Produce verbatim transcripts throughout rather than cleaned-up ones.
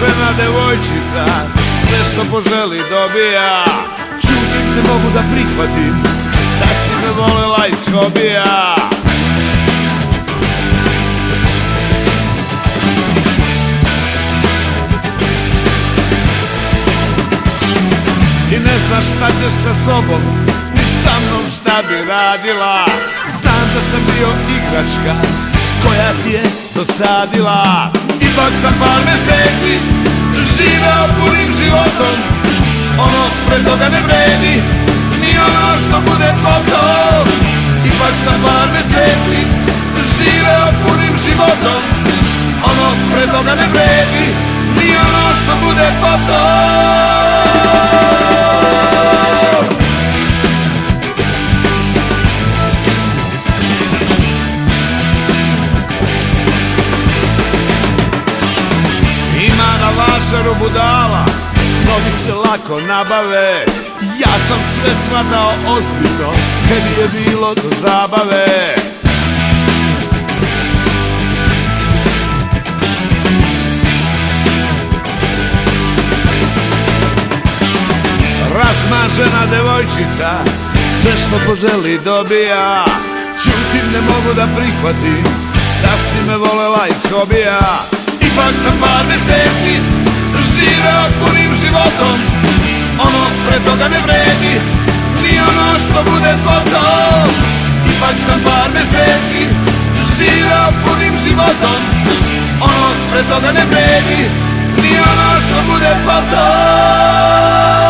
Razmažena devojčica sve što poželi dobija. Čutim, ne mogu da prihvatim da si me volela iz hobija. Ti ne znaš šta ćeš sa sobom, ni sa mnom šta bi radila. Znam da sam bio igračka koja ti je dosadila. Ipak sam par meseci živeo punim životom. Ono pre toga ne vredi, ni ono što bude potom. Ipak sam par meseci živeo punim životom. Ono pre toga ne vredi, ni ono što bude potom. Vašaru budala, mnogi se lako nabave. Ja sam sve shvatao ozbiljno kad je bilo do zabave. Razmažena devojčica sve što poželi dobija. Čutim, ne mogu da prihvatim da si me volela iz hobija. Ipak sam par meseci živeo punim životom. Ono pre toga ne vredi, ni ono što bude potom. Ipak sam par meseci živeo punim životom. Ono pre toga ne vredi, ni ono što bude potom.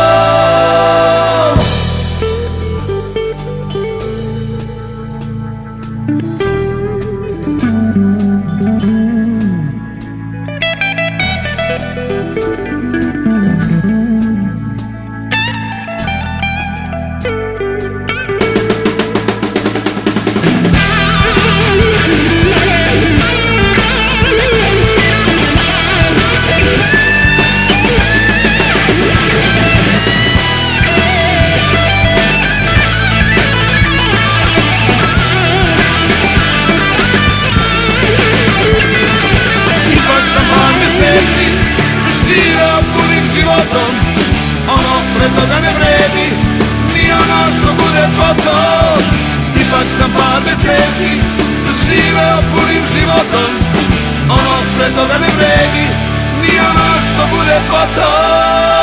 Ono pre toga ne vredi, ni ono što bude potom. Ipak sam par meseci živeo punim životom. Ono pre toga ne vredi, ni ono što bude potom.